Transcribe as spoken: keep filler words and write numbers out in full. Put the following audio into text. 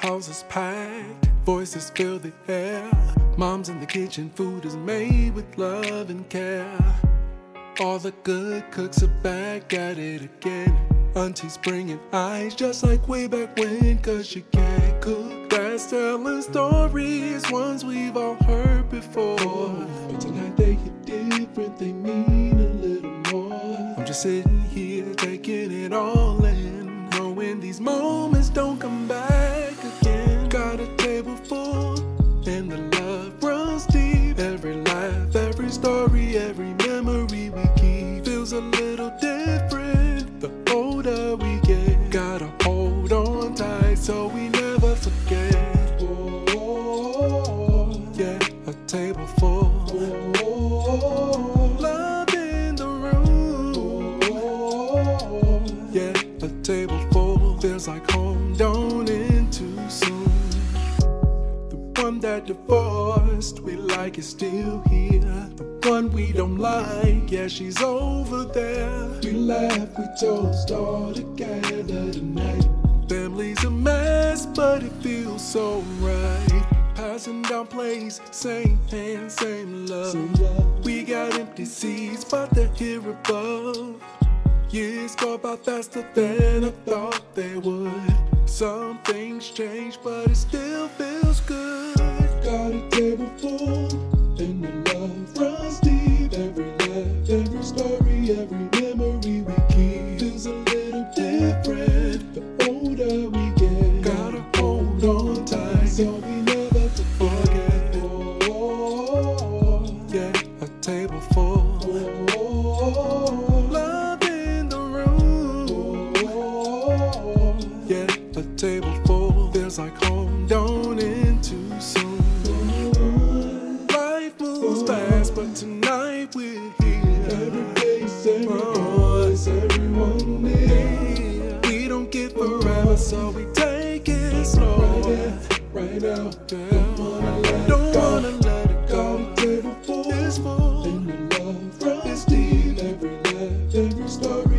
house is packed, voices fill the air. Mom's in the kitchen, food is made with love and care. All the good cooks are back at it again. Auntie's bringing eyes just like way back when, cause she can't cook. Dad's telling stories, ones we've all heard before. But tonight they hit different, they mean a little more. I'm just sitting here taking it all in, knowing these moments don't come back again. Got a table full and the love runs deep. Every laugh, every story, every memory we keep feels a little different the older we get. Gotta hold on tight so we never forget. Oh, yeah, a table full. Oh, love in the room. Oh, yeah, a table full. Feels like home, don't end too soon. The one that divorced, we like is still here. The one we don't like, yeah, she's over there. We laugh, we toast all together tonight. Family's a mess, but it feels so right. Passing down plates, same hand, same love. Same love. We got empty seats, but they're here above. Years go by faster than I thought they would. Some things change, but it still feels good. Got a table full, and the love runs deep. Every laugh, every story, every memory we keep feels a little different the older we get. Gotta hold on tight so we never forget. Oh, yeah, a table full. Oh, love in the room. Oh, yeah, a table full. Feels like home, don't end too soon. Life moves fast, but tonight we're here. Every face, every voice, everyone near. We don't get forever, so we take it slow. Right now, don't wanna let it go. Don't wanna let it go. Table full, it's full, and the love runs deep. Every laugh, every story.